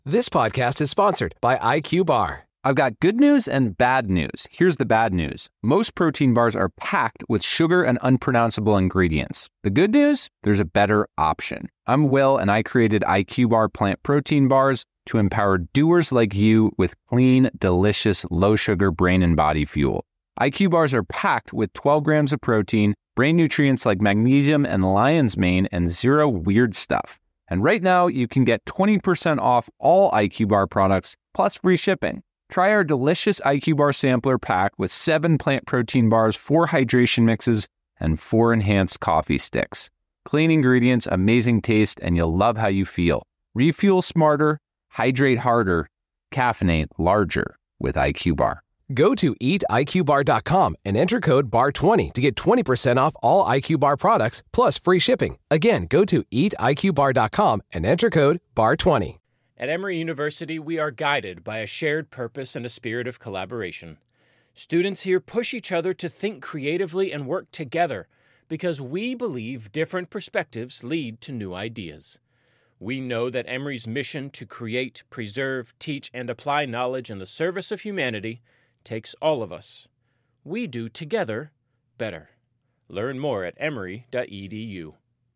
This podcast is sponsored by IQ Bar. I've got good news and bad news. Here's the bad news. Most protein bars are packed with sugar and unpronounceable ingredients. The good news? There's a better option. I'm Will, and I created IQ Bar plant protein bars to empower doers like you with clean, delicious, low-sugar brain and body fuel. IQ Bars are packed with 12 grams of protein, brain nutrients like magnesium and lion's mane, and zero weird stuff. And right now, you can get 20% off all IQ Bar products, plus free shipping. Try our delicious IQ Bar sampler pack with 7 plant protein bars, 4 hydration mixes, and 4 enhanced coffee sticks. Clean ingredients, amazing taste, and you'll love how you feel. Refuel smarter, hydrate harder, caffeinate larger with IQ Bar. Go to eatiqbar.com and enter code BAR20 to get 20% off all IQ Bar products plus free shipping. Again, go to eatiqbar.com and enter code BAR20. At Emory University, we are guided by a shared purpose and a spirit of collaboration. Students here push each other to think creatively and work together because we believe different perspectives lead to new ideas. We know that Emory's mission to create, preserve, teach, and apply knowledge in the service of humanity takes all of us. We do together better. Learn more at emory.edu.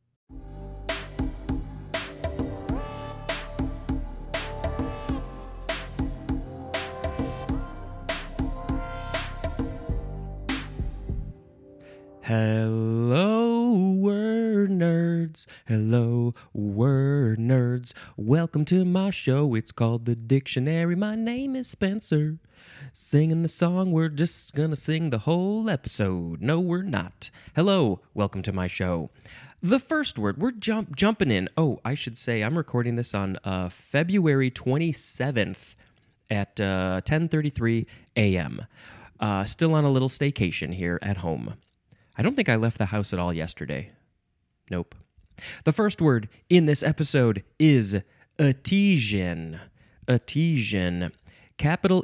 Hello, word nerds. Hello, word nerds. Welcome to my show. It's called The Dictionary. My name is Spencer. Singing the song, we're just gonna sing the whole episode. No, we're not. Hello, welcome to my show. The first word, we're jumping in. Oh, I should say I'm recording this on February 27th at 10:33 a.m. Still on a little staycation here at home. I don't think I left the house at all yesterday. Nope. The first word in this episode is Etesian. Etesian. Capital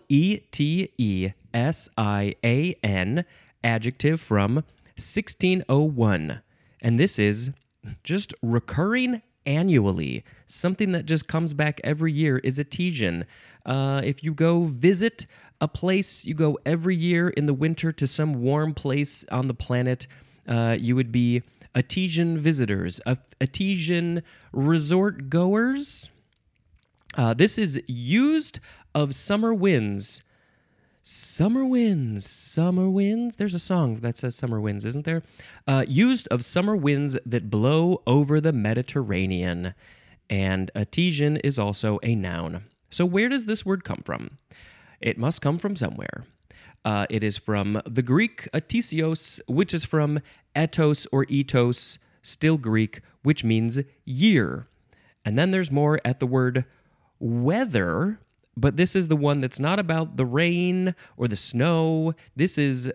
E-T-E-S-I-A-N, adjective from 1601. And this is just recurring annually. Something that just comes back every year is Etesian. If you go visit a place, you go every year in the winter to some warm place on the planet, you would be Etesian visitors, Etesian resort goers. This is used of summer winds. Summer winds, summer winds. There's a song that says summer winds, isn't there? Used of summer winds that blow over the Mediterranean. And Etesian is also a noun. So where does this word come from? It must come from somewhere. It is from the Greek etesios, which is from etos or etos, still Greek, which means year. And then there's more at the word weather, but this is the one that's not about the rain or the snow. This is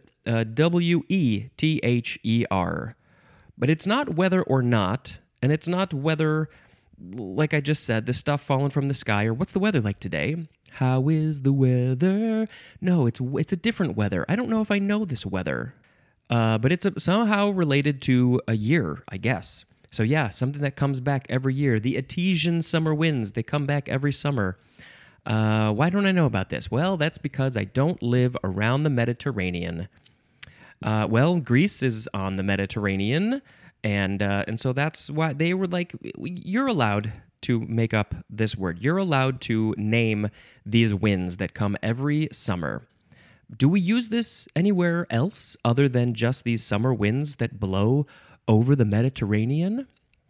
W-E-T-H-E-R. But it's not whether or not, and it's not whether, like I just said, the stuff falling from the sky, or what's the weather like today? How is the weather? No, it's a different weather. I don't know if I know this weather. But it's somehow related to a year, I guess. So yeah, something that comes back every year. The Etesian summer winds, they come back every summer. Why don't I know about this? Well, that's because I don't live around the Mediterranean. Well, Greece is on the Mediterranean, and so that's why they were like, you're allowed to make up this word. You're allowed to name these winds that come every summer. Do we use this anywhere else other than just these summer winds that blow over the Mediterranean?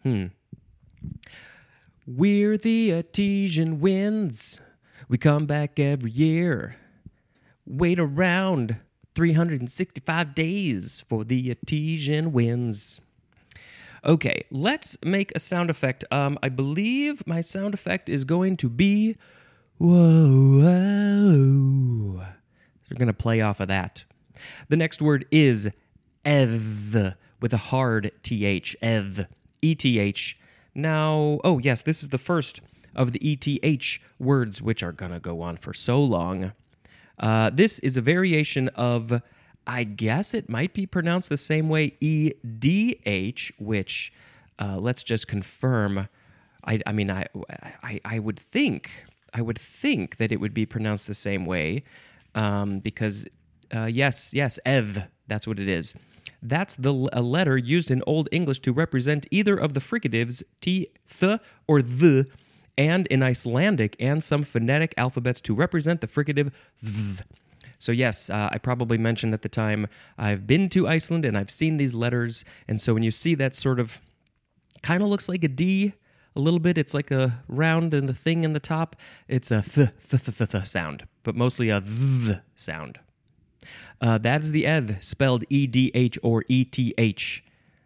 We're the Etesian winds. We come back every year. Wait around 365 days for the Etesian winds. Okay, let's make a sound effect. I believe my sound effect is going to be whoa, whoa. We're going to play off of that. The next word is eth, with a hard th, eth, E-T-H. Now, oh yes, this is the first of the ETH words, which are going to go on for so long. This is a variation of, I guess it might be pronounced the same way, EDH, which, let's just confirm, I would think I would think that it would be pronounced the same way because, yes, ev, that's what it is. That's a letter used in Old English to represent either of the fricatives t, th, or th, and in Icelandic and some phonetic alphabets to represent the fricative th. So yes, I probably mentioned at the time, I've been to Iceland and I've seen these letters, and so when you see that sort of, kind of looks like a D a little bit, it's like a round and the thing in the top, it's a th sound, but mostly a th sound. That is the eth, spelled E-D-H or E-T-H.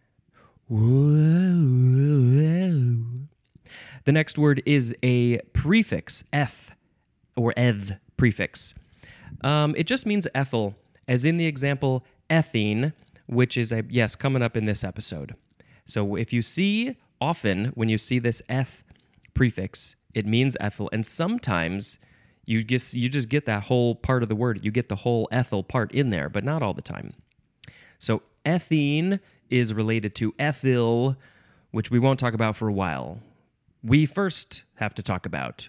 The next word is a prefix, eth, or eth prefix. It just means ethyl, as in the example ethene, which is coming up in this episode. So if you see, often when you see this eth prefix, it means ethyl, and sometimes you just get that whole part of the word. You get the whole ethyl part in there, but not all the time. So ethene is related to ethyl, which we won't talk about for a while. We first have to talk about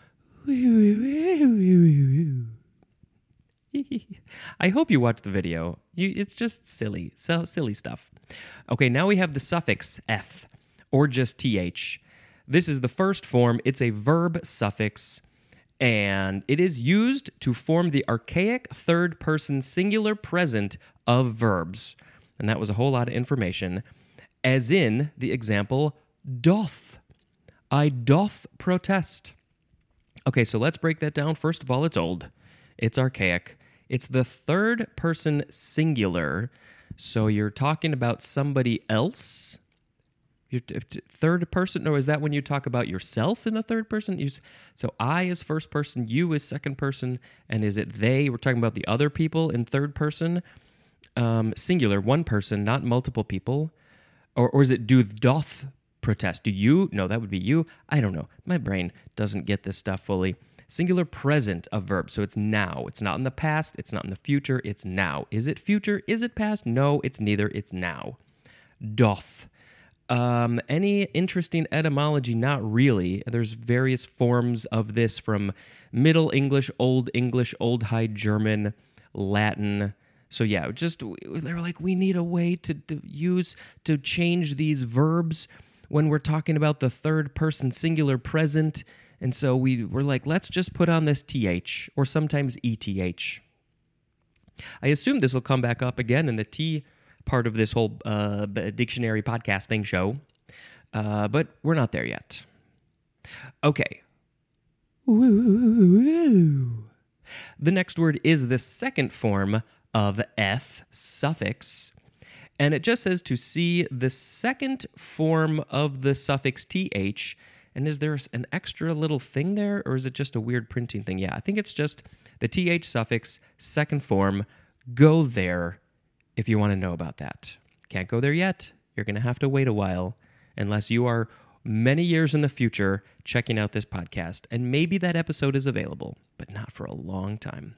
I hope you watch the video. It's just silly stuff. Okay, now we have the suffix eth, or just th. This is the first form. It's a verb suffix, and it is used to form the archaic third-person singular present of verbs. And that was a whole lot of information, as in the example, doth. I doth protest. Okay, so let's break that down. First of all, it's old. It's archaic. It's the third-person singular, so you're talking about somebody else. Third person, or is that when you talk about yourself in the third person? So I is first person, you is second person, and is it they? We're talking about the other people in third person. Singular, one person, not multiple people. Or is it doth protest? Do you? No, that would be you. I don't know. My brain doesn't get this stuff fully. Singular present of verb, so it's now. It's not in the past, it's not in the future, it's now. Is it future? Is it past? No, it's neither, it's now. Doth. Any interesting etymology? Not really. There's various forms of this from Middle English, Old High German, Latin. So yeah, they were like, we need a way to change these verbs when we're talking about the third person singular present. And so we were like, let's just put on this th, or sometimes eth. I assume this will come back up again in the T part of this whole dictionary podcast thing show, but we're not there yet. Okay. The next word is the second form of eth, suffix, and it just says to see the second form of the suffix th. And is there an extra little thing there, or is it just a weird printing thing? Yeah, I think it's just the th suffix, second form. Go there if you want to know about that. Can't go there yet. You're going to have to wait a while, unless you are many years in the future checking out this podcast. And maybe that episode is available, but not for a long time.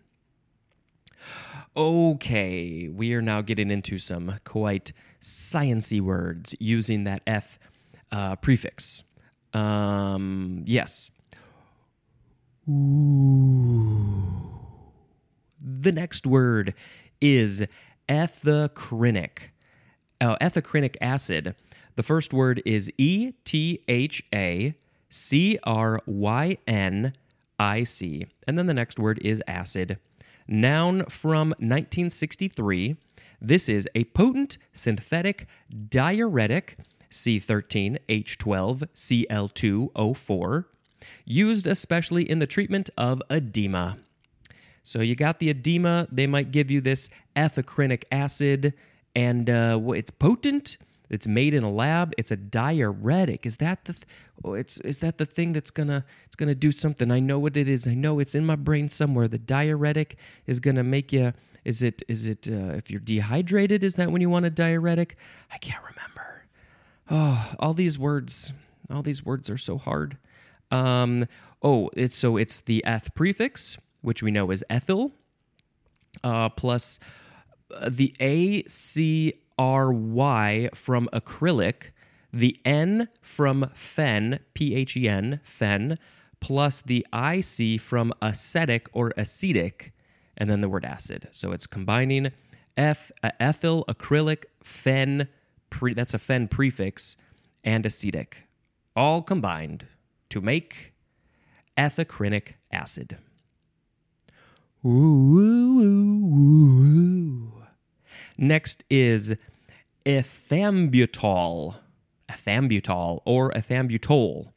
Okay, we are now getting into some quite science-y words using that eth prefix. Yes. Ooh. The next word is ethacrinic. Ethacrinic acid. The first word is ETHACRYNIC, and then the next word is acid. Noun from 1963. This is a potent synthetic diuretic, C13H12Cl2O4, used especially in the treatment of edema. So you got the edema, they might give you this ethacrinic acid, and it's potent. It's made in a lab. It's a diuretic. Is that the is that the thing that's gonna do something? I know what it is. I know it's in my brain somewhere. The diuretic is gonna make you. Is it if you're dehydrated? Is that when you want a diuretic? I can't remember. Oh, all these words are so hard. It's the eth prefix, which we know is ethyl, plus the ACRY from acrylic, the N from fen, PHEN, fen, plus the IC from acetic or acetic, and then the word acid. So it's combining ethyl, acrylic, that's a fen prefix, and acetic, all combined to make ethocrinic acid. Ooh. Next is ethambutol or ethambutol.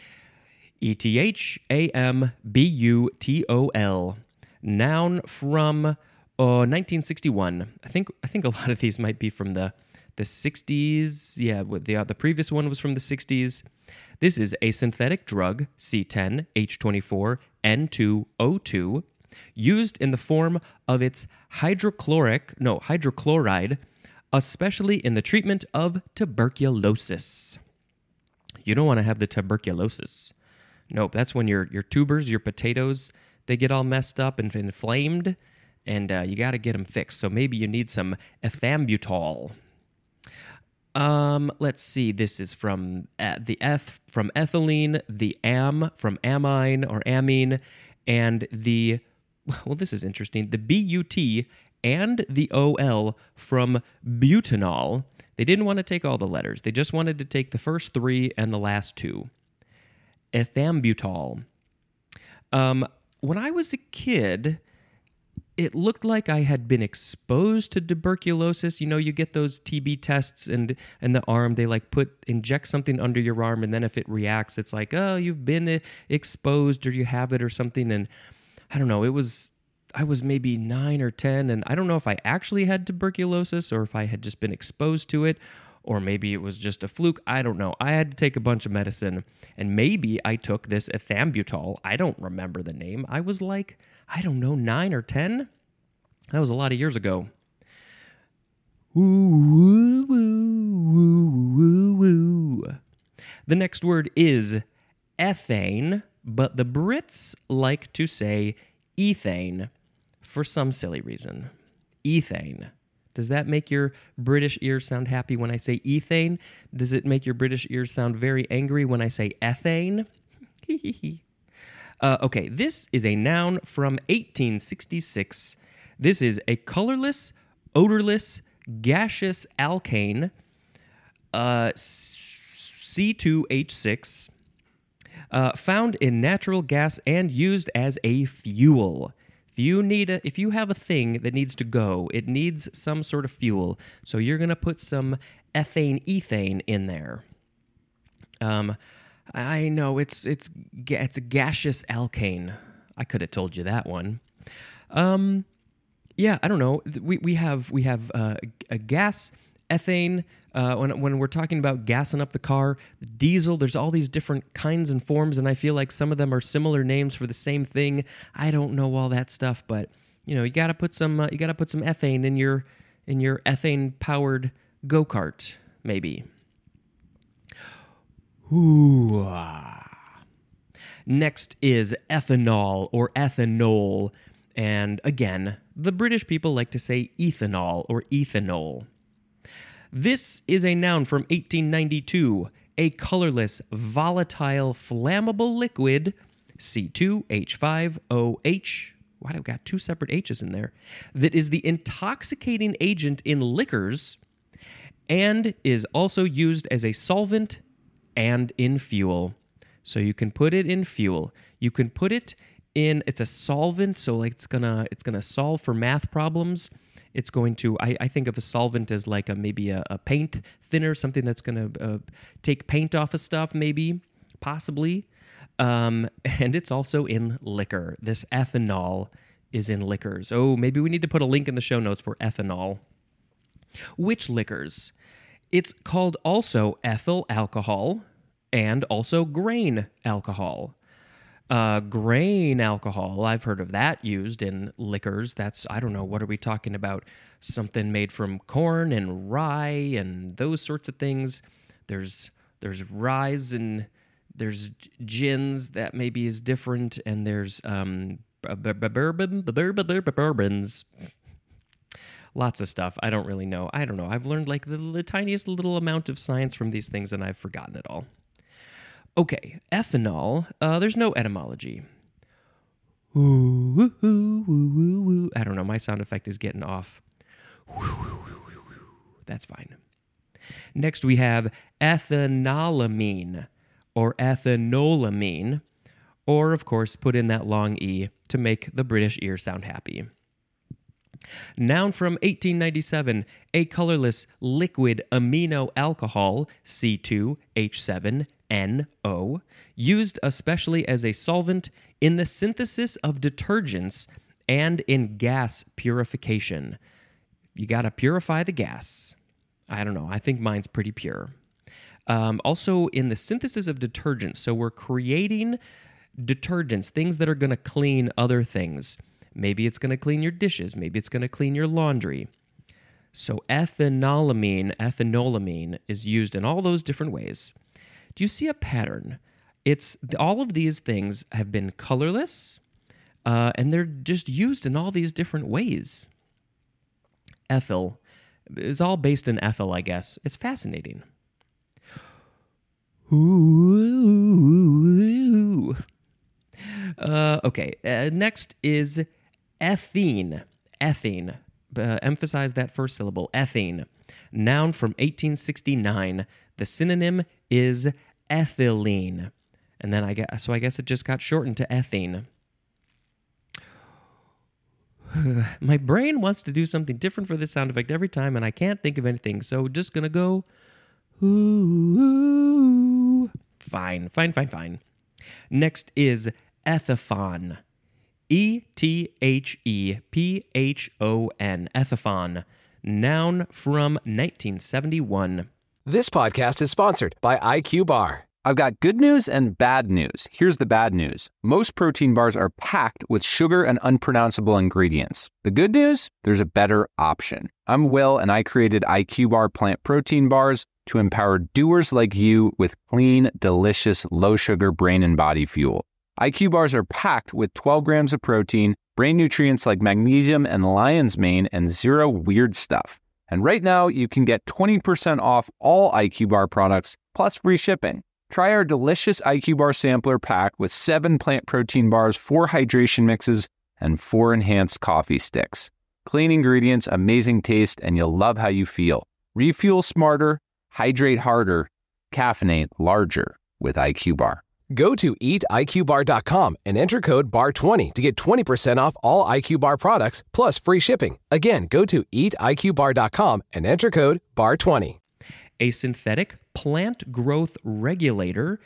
ETHAMBUTOL. Noun from 1961. I think a lot of these might be from the 60s. Yeah, the previous one was from the 60s. This is a synthetic drug, C10H24N2O2, used in the form of its hydrochloride, especially in the treatment of tuberculosis. You don't want to have the tuberculosis. Nope, that's when your tubers, your potatoes, they get all messed up and inflamed, and you got to get them fixed. So maybe you need some ethambutol. Let's see. This is from the from ethylene, the am from amine or amine, and this is interesting. The BUT and the OL from butanol. They didn't want to take all the letters. They just wanted to take the first three and the last two. Ethambutol. When I was a kid, it looked like I had been exposed to tuberculosis. You know, you get those TB tests and the arm, they inject something under your arm, and then if it reacts, it's like, oh, you've been exposed or you have it or something. And I don't know, I was maybe 9 or 10, and I don't know if I actually had tuberculosis or if I had just been exposed to it, or maybe it was just a fluke. I don't know. I had to take a bunch of medicine, and maybe I took this ethambutol. I don't remember the name. I was 9 or 10? That was a lot of years ago. Ooh, ooh, ooh, ooh, ooh. The next word is ethane, but the Brits like to say ethane for some silly reason. Ethane. Does that make your British ears sound happy when I say ethane? Does it make your British ears sound very angry when I say ethane? Okay, this is a noun from 1866. This is a colorless, odorless, gaseous alkane, C2H6, found in natural gas and used as a fuel. If you have a thing that needs to go, it needs some sort of fuel. So you're going to put some ethane in there. I know it's a gaseous alkane. I could have told you that one. Yeah, I don't know. We have a gas, ethane. When we're talking about gassing up the car, diesel, there's all these different kinds and forms, and I feel like some of them are similar names for the same thing. I don't know all that stuff, but you got to put some ethane in your ethane powered go-kart, maybe. Ooh. Next is ethanol or ethanol, and again, the British people like to say ethanol or ethanol. This is a noun from 1892, a colorless, volatile, flammable liquid, C2H5OH. Why do I got two separate H's in there? That is the intoxicating agent in liquors and is also used as a solvent and in fuel. So you can put it in fuel. You can put it in, it's a solvent, so it's gonna solve for math problems. It's going to, I think of a solvent as like maybe a paint thinner, something that's going to take paint off of stuff, maybe, possibly. And it's also in liquor. This ethanol is in liquors. Oh, maybe we need to put a link in the show notes for ethanol. Which liquors? It's called also ethyl alcohol and also grain alcohol. Grain alcohol, I've heard of that used in liquors. That's, I don't know, what are we talking about? Something made from corn and rye and those sorts of things. There's rye and there's gins that maybe is different, and there's bourbons. Lots of stuff. I don't really know. I don't know. I've learned like the tiniest little amount of science from these things, and I've forgotten it all. Okay, ethanol. There's no etymology. Ooh, ooh, ooh, ooh, ooh. I don't know. My sound effect is getting off. That's fine. Next, we have ethanolamine or ethanolamine, or, of course, put in that long E to make the British ear sound happy. Noun from 1897, a colorless liquid amino alcohol, C2H7NO, used especially as a solvent in the synthesis of detergents and in gas purification. You got to purify the gas. I don't know. I think mine's pretty pure. Also, in the synthesis of detergents, so we're creating detergents, things that are going to clean other things. Maybe it's going to clean your dishes. Maybe it's going to clean your laundry. So ethanolamine is used in all those different ways. Do you see a pattern? All of these things have been colorless, and they're just used in all these different ways. Ethyl. It's all based in ethyl, I guess. It's fascinating. Ooh. Okay, next is ethene. Ethene. Emphasize that first syllable. Ethene. Noun from 1869. The synonym is ethylene. And then I guess it just got shortened to ethene. My brain wants to do something different for this sound effect every time, and I can't think of anything. So just going to go, ooh. Fine. Next is ethaphon. ETHEPHON. Ethaphon. Noun from 1971. This podcast is sponsored by IQ Bar. I've got good news and bad news. Here's the bad news. Most protein bars are packed with sugar and unpronounceable ingredients. The good news? There's a better option. I'm Will, and I created IQ Bar plant protein bars to empower doers like you with clean, delicious, low-sugar brain and body fuel. IQ Bars are packed with 12 grams of protein, brain nutrients like magnesium and lion's mane, and zero weird stuff. And right now, you can get 20% off all IQ Bar products, plus free shipping. Try our delicious IQ Bar sampler pack with 7 plant protein bars, 4 hydration mixes, and 4 enhanced coffee sticks. Clean ingredients, amazing taste, and you'll love how you feel. Refuel smarter, hydrate harder, caffeinate larger with IQ Bar. Go to eatiqbar.com and enter code BAR20 to get 20% off all IQ Bar products, plus free shipping. Again, go to eatiqbar.com and enter code BAR20. A synthetic plant growth regulator,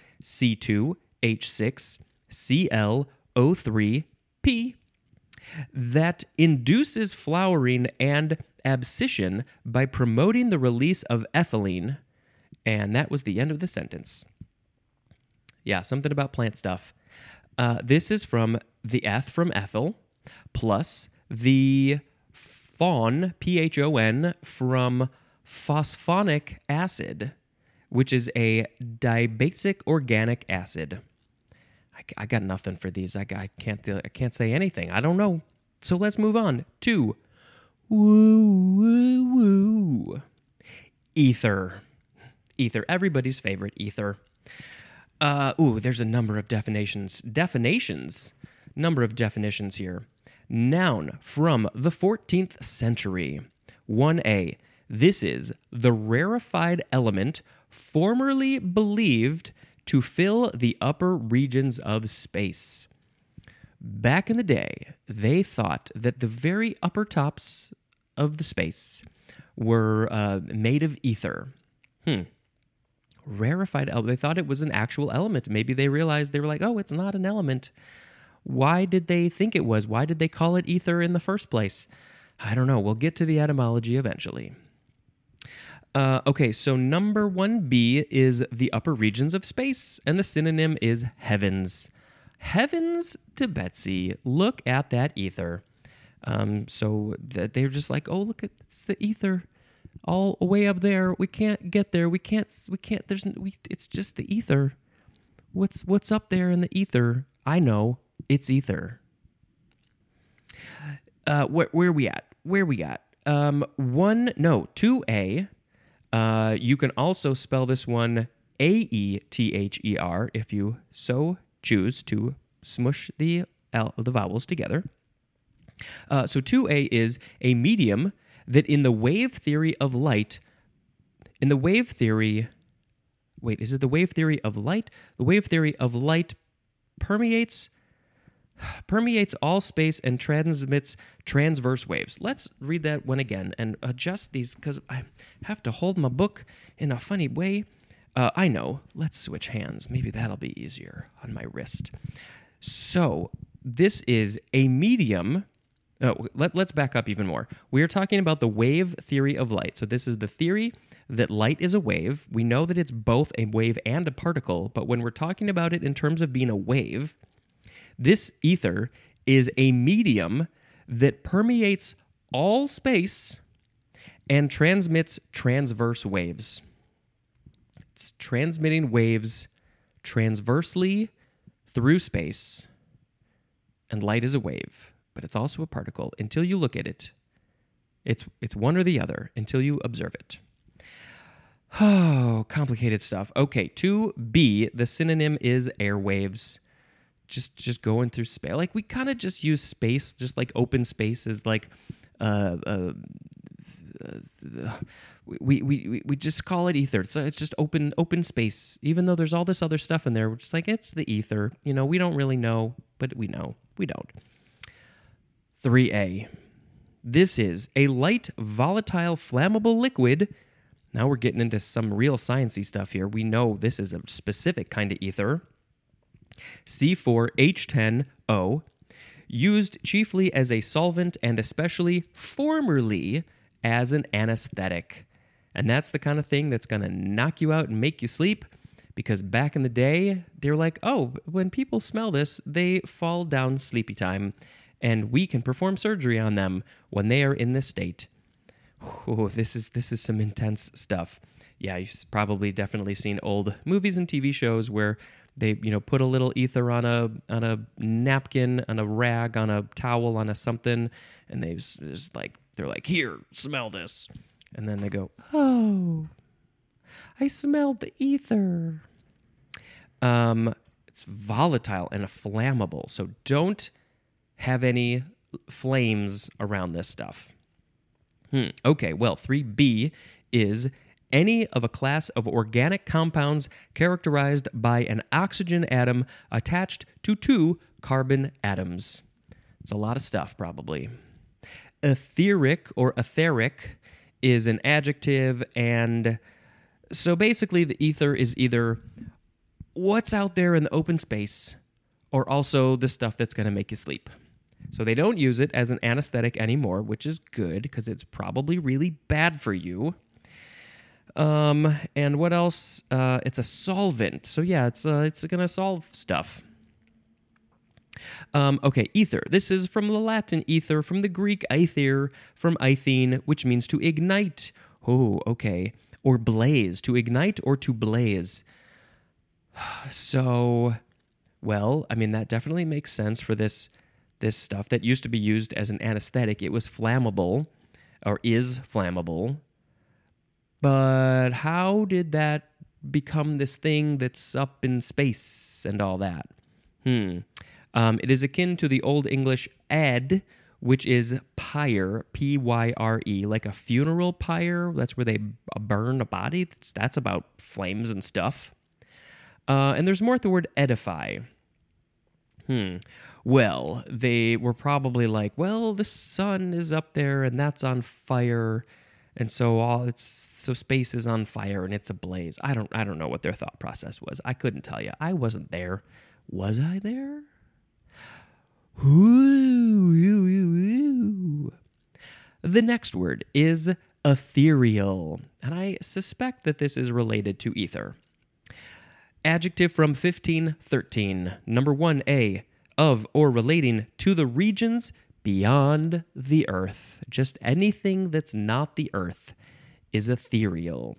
C2H6ClO3P, that induces flowering and abscission by promoting the release of ethylene. And that was the end of the sentence. Yeah, something about plant stuff. This is from the eth from ethyl, plus the phon, Phon, from phosphonic acid, which is a dibasic organic acid. I got nothing for these. I can't say anything. I don't know. So let's move on to woo. Ether. Everybody's favorite ether. There's a number of definitions. Number of definitions here. Noun from the 14th century. 1A. This is the rarefied element formerly believed to fill the upper regions of space. Back in the day, they thought that the very upper tops of the space were made of ether. Rarefied element. They thought it was an actual element. Maybe they realized, they were like, oh, it's not an element. Why did they think it was? Why did they call it ether in the first place? I don't know. We'll get to the etymology eventually. Okay, so number 1B is the upper regions of space, and the synonym is heavens. Heavens to Betsy. Look at that ether. So they're just like, oh, look, it's the ether. All way up there. We can't get there. It's just the ether. What's up there in the ether? I know. It's ether. Where we at? 2A. You can also spell this one aether if you so choose to smush the vowels together. So 2a is a medium that in the wave theory of light, is it the wave theory of light? The wave theory of light permeates all space and transmits transverse waves. Let's read that one again and adjust these because I have to hold my book in a funny way. I know. Let's switch hands. Maybe that'll be easier on my wrist. So this is a medium. Let's back up even more. We are talking about the wave theory of light. So this is the theory that light is a wave. We know that it's both a wave and a particle, but when we're talking about it in terms of being a wave, this ether is a medium that permeates all space and transmits transverse waves. It's transmitting waves transversely through space, and light is a wave, but it's also a particle. Until you look at it, it's one or the other until you observe it. Oh, complicated stuff. Okay, 2b, the synonym is airwaves. Just going through space. Like, we kind of just use space, just like open space is like, we just call it ether. So it's just open space. Even though there's all this other stuff in there, we're just like, it's the ether. You know, we don't really know, but we know. We don't. 3a. This is a light, volatile, flammable liquid. Now we're getting into some real sciencey stuff here. We know this is a specific kind of ether. C4H10O, used chiefly as a solvent and especially formerly as an anesthetic. And that's the kind of thing that's going to knock you out and make you sleep, because back in the day, they were like, oh, when people smell this, they fall down sleepy time, and we can perform surgery on them when they are in this state. Oh, this is some intense stuff. Yeah, you've probably definitely seen old movies and TV shows where they, put a little ether on a napkin, on a rag, on a towel, on a something, and they're like, here, smell this. And then they go, oh, I smelled the ether. It's volatile and flammable, so don't have any flames around this stuff. Okay, well, 3b is any of a class of organic compounds characterized by an oxygen atom attached to 2 carbon atoms. It's a lot of stuff, probably. Etheric or etheric is an adjective, and so basically the ether is either what's out there in the open space or also the stuff that's going to make you sleep. So they don't use it as an anesthetic anymore, which is good because it's probably really bad for you. And what else? It's a solvent. So yeah, it's going to solve stuff. Okay, ether. This is from the Latin ether, from the Greek aether, from aethene, which means to ignite. Oh, okay. Or blaze, to ignite or to blaze. So, well, I mean, that definitely makes sense for this stuff that used to be used as an anesthetic. It was flammable, or is flammable. But how did that become this thing that's up in space and all that? It is akin to the Old English ad, which is pyre, P-Y-R-E, like a funeral pyre. That's where they burn a body. That's about flames and stuff. And there's more at the word edify. Well, they were probably like, well, the sun is up there and that's on fire, and so space is on fire and it's ablaze. I don't know what their thought process was. I couldn't tell you. I wasn't there. Was I there? The next word is ethereal, and I suspect that this is related to ether. Adjective from 1513. Number 1A, of or relating to the regions beyond the earth. Just anything that's not the earth is ethereal.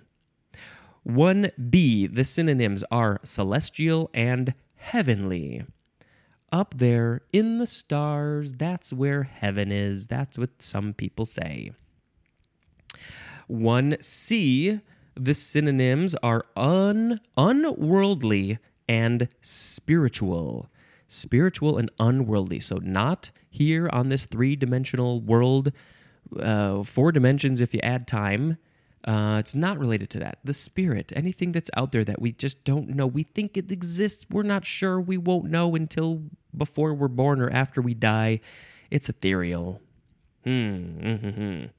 1B, the synonyms are celestial and heavenly. Up there in the stars, that's where heaven is. That's what some people say. 1C, The synonyms are unworldly and spiritual. Spiritual and unworldly. So not here on this three-dimensional world, 4 dimensions if you add time. It's not related to that. The spirit, anything that's out there that we just don't know. We think it exists. We're not sure. We won't know until before we're born or after we die. It's ethereal. 2A.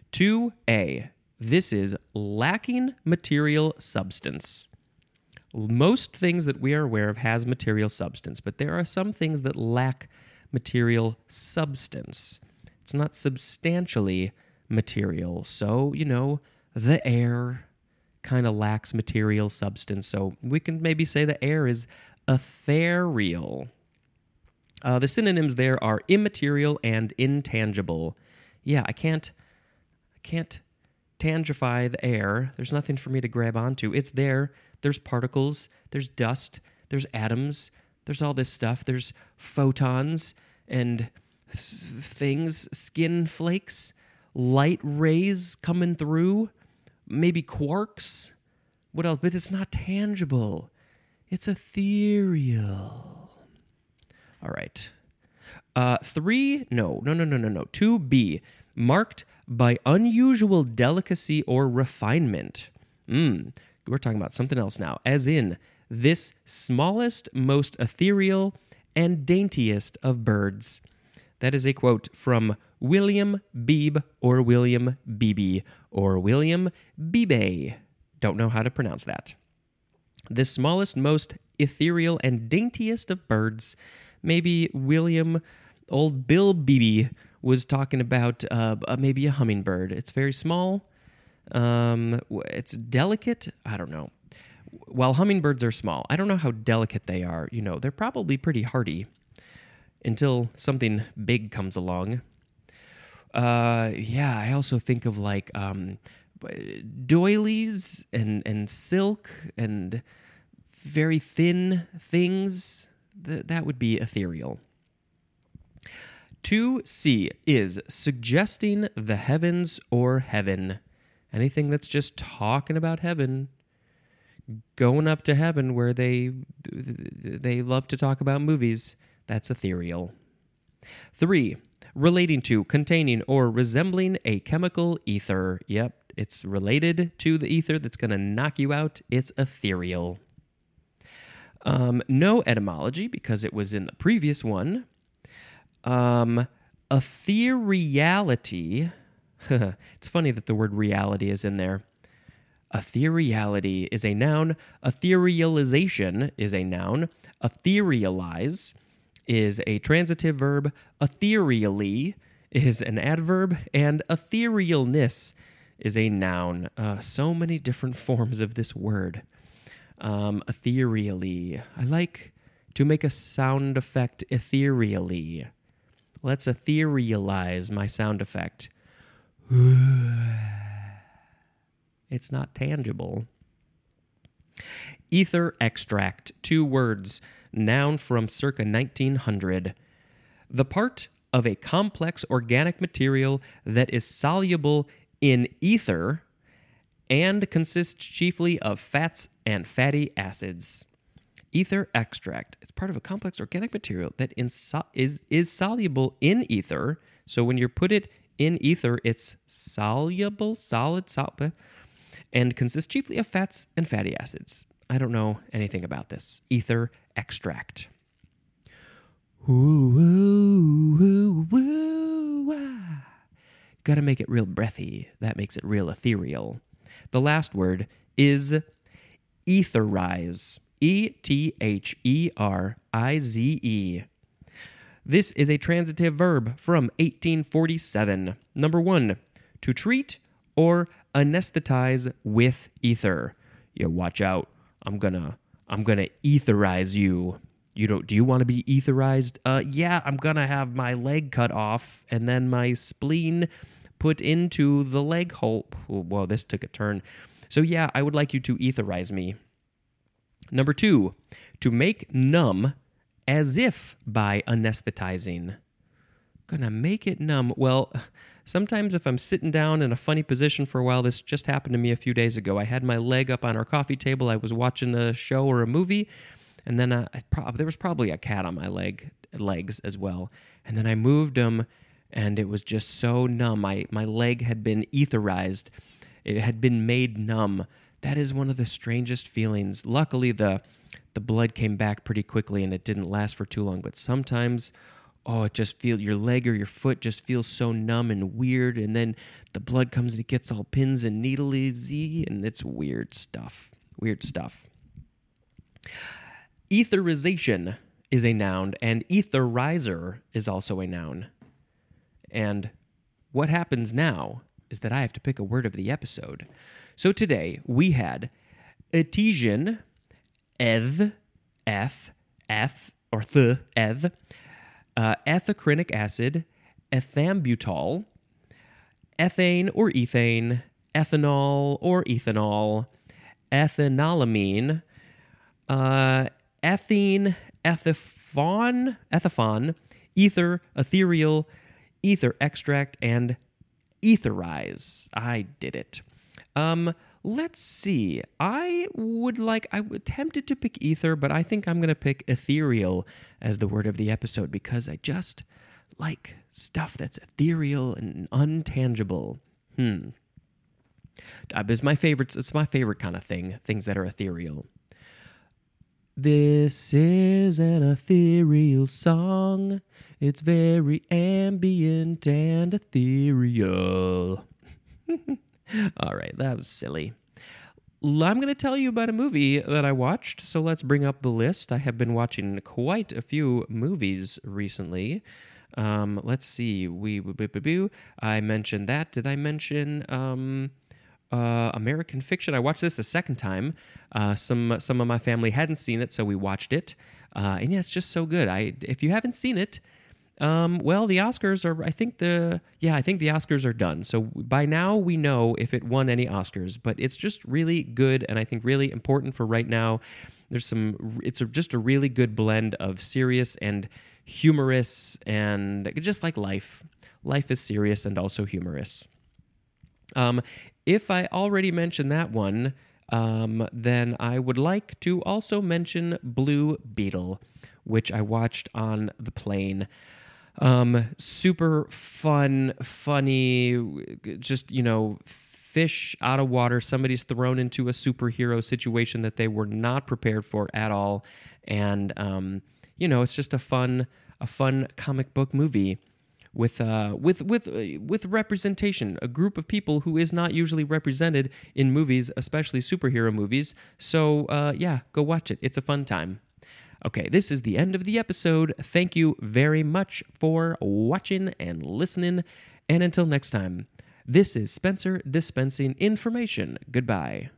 This is lacking material substance. Most things that we are aware of has material substance, but there are some things that lack material substance. It's not substantially material. So, the air kind of lacks material substance. So we can maybe say the air is ethereal. The synonyms there are immaterial and intangible. Yeah, I can't tangify the air. There's nothing for me to grab onto. It's there. There's particles. There's dust. There's atoms. There's all this stuff. There's photons and things, skin flakes, light rays coming through, maybe quarks. What else? But it's not tangible. It's ethereal. All right. 2B, marked by unusual delicacy or refinement. We're talking about something else now, as in this smallest, most ethereal, and daintiest of birds. That is a quote from William Beebe or William Beebe or William Beebe. Don't know how to pronounce that. The smallest, most ethereal, and daintiest of birds. Maybe old Bill Beebe was talking about maybe a hummingbird. It's very small. It's delicate. I don't know. While hummingbirds are small, I don't know how delicate they are. They're probably pretty hardy until something big comes along. I also think of like doilies and silk and very thin things. That would be ethereal. 2C is suggesting the heavens or heaven. Anything that's just talking about heaven, going up to heaven where they love to talk about movies, that's ethereal. 3, relating to, containing, or resembling a chemical ether. Yep, it's related to the ether that's going to knock you out. It's ethereal. No etymology because it was in the previous one. Ethereality. It's funny that the word reality is in there. Ethereality is a noun. Etherealization is a noun. Etherealize is a transitive verb. Ethereally is an adverb. And etherealness is a noun. So many different forms of this word. Ethereally. I like to make a sound effect ethereally. Let's etherealize my sound effect. It's not tangible. Ether extract, 2 words, noun from circa 1900. The part of a complex organic material that is soluble in ether and consists chiefly of fats and fatty acids. Ether extract. It's part of a complex organic material that is soluble in ether. So when you put it in ether, it's soluble, solid, and consists chiefly of fats and fatty acids. I don't know anything about this. Ether extract. Got to make it real breathy. That makes it real ethereal. The last word is etherize. E-T-H-E-R-I-Z-E. This is a transitive verb from 1847. Number 1, to treat or anesthetize with ether. Yeah, watch out. I'm gonna etherize you. Do you want to be etherized? Yeah, I'm gonna have my leg cut off and then my spleen put into the leg hole. Whoa, this took a turn. So yeah, I would like you to etherize me. Number 2, to make numb as if by anesthetizing. Gonna make it numb. Well, sometimes if I'm sitting down in a funny position for a while, this just happened to me a few days ago. I had my leg up on our coffee table. I was watching a show or a movie, and then there was probably a cat on my legs as well. And then I moved them, and it was just so numb. My leg had been etherized. It had been made numb. That is one of the strangest feelings. Luckily, the blood came back pretty quickly, and it didn't last for too long. But sometimes, it just feels your leg or your foot just feels so numb and weird, and then the blood comes and it gets all pins and needly, and it's weird stuff. Weird stuff. Etherization is a noun, and etherizer is also a noun. And what happens now is that I have to pick a word of the episode. So today we had etesian, eth, ethocrinic acid, ethambutol, ethane or ethane, ethanol or ethanol, ethanolamine, ethene, ethaphon, ether, ethereal, ether extract, and etherize. I did it. Let's see. I tempted to pick ether, but I think I'm going to pick ethereal as the word of the episode because I just like stuff that's ethereal and untangible. It's my favorite kind of thing, things that are ethereal. This is an ethereal song. It's very ambient and ethereal. All right, that was silly. I'm going to tell you about a movie that I watched, so let's bring up the list. I have been watching quite a few movies recently. Let's see. I mentioned that. Did I mention American Fiction? I watched this the second time. Some of my family hadn't seen it, so we watched it. And yeah, it's just so good. If you haven't seen it, the Oscars are, I think the Oscars are done. So by now we know if it won any Oscars, but it's just really good and I think really important for right now. It's just a really good blend of serious and humorous and just like life. Life is serious and also humorous. If I already mentioned that one, then I would like to also mention Blue Beetle, which I watched on the plane. Super fun, funny, just, fish out of water. Somebody's thrown into a superhero situation that they were not prepared for at all. And, it's just a fun comic book movie with representation, a group of people who is not usually represented in movies, especially superhero movies. So, go watch it. It's a fun time. Okay, this is the end of the episode. Thank you very much for watching and listening. And until next time, this is Spencer dispensing information. Goodbye.